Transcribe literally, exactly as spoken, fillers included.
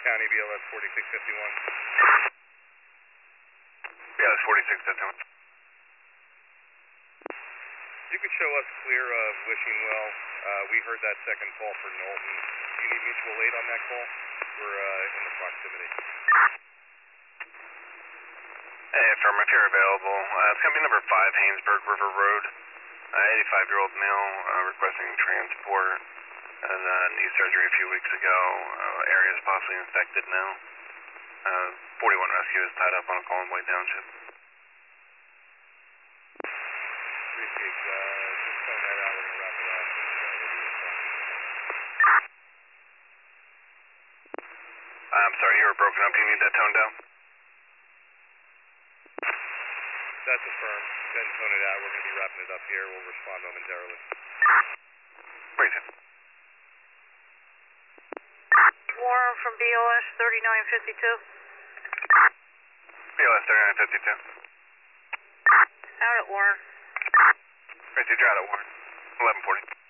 County B L S forty-six fifty-one. B L S forty-six fifty-one. You could show us clear of Wishing Well. Uh, we heard that second call for Knowlton. Do you need mutual aid on that call? We're uh, in the proximity. Hey, firm, if you're available. Uh, it's going to be number five, Haynesburg River Road. eighty-five-year-old male uh, requesting transport. And uh, knee surgery a few weeks ago. Uh, area is possibly infected now. Uh, forty-one rescue is tied up on a call in White Township. Appreciate uh, just throwing that out. We're going to wrap it up. And, uh, I'm sorry, you were broken up. Do you need that toned down? That's affirmed. Go ahead and tone it out. We're going to be wrapping it up here. We'll respond momentarily. Appreciate it. Warren from B L S thirty-nine fifty-two. B L S thirty-nine fifty-two. Out at Warren. Right, you're out at Warren. eleven forty.